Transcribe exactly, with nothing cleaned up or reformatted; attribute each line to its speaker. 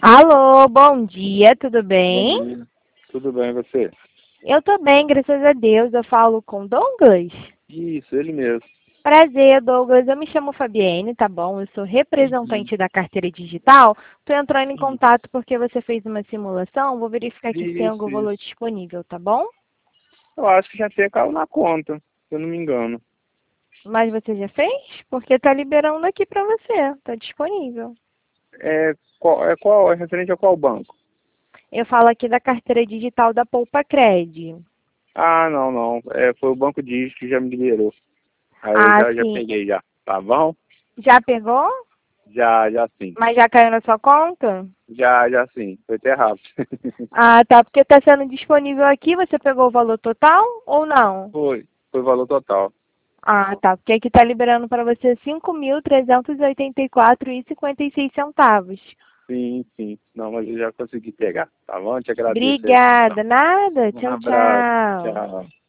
Speaker 1: Alô, bom dia, tudo
Speaker 2: Bom
Speaker 1: bem?
Speaker 2: dia. Tudo bem, e você?
Speaker 1: Eu tô bem, graças a Deus. Eu falo com Douglas.
Speaker 2: Isso, ele mesmo.
Speaker 1: Prazer, Douglas. Eu me chamo Fabienne, tá bom? Eu sou
Speaker 2: Uhum.
Speaker 1: representante da carteira digital. Tô entrando em
Speaker 2: Isso,
Speaker 1: contato porque você fez uma simulação. Vou verificar aqui se tem algum
Speaker 2: isso,
Speaker 1: valor
Speaker 2: isso.
Speaker 1: disponível, tá bom?
Speaker 2: Eu acho que já tem caiu na conta, se eu não me engano.
Speaker 1: Mas você já fez? Porque tá liberando aqui pra você. Tá disponível.
Speaker 2: É qual, é qual, é referente a qual banco?
Speaker 1: Eu falo aqui da carteira digital da Poupa Cred.
Speaker 2: Ah, não, não. É, foi o Banco Digio que já me liberou. Aí eu
Speaker 1: Ah,
Speaker 2: já, já
Speaker 1: sim.
Speaker 2: peguei já. Tá bom?
Speaker 1: Já pegou?
Speaker 2: Já, já sim.
Speaker 1: Mas já caiu na sua conta?
Speaker 2: Já, já sim. Foi até rápido.
Speaker 1: Ah, tá. Porque está sendo disponível aqui. Você pegou o valor total ou não?
Speaker 2: Foi. Foi o valor total.
Speaker 1: Ah, tá. Porque aqui está liberando para você cinco mil trezentos e oitenta e quatro reais e cinquenta e seis centavos.
Speaker 2: Sim, sim. Não, mas eu já consegui pegar. Tá bom? Te agradeço aí.
Speaker 1: Obrigada. Nada.
Speaker 2: Um
Speaker 1: Tchau,
Speaker 2: abraço.
Speaker 1: tchau.
Speaker 2: Tchau.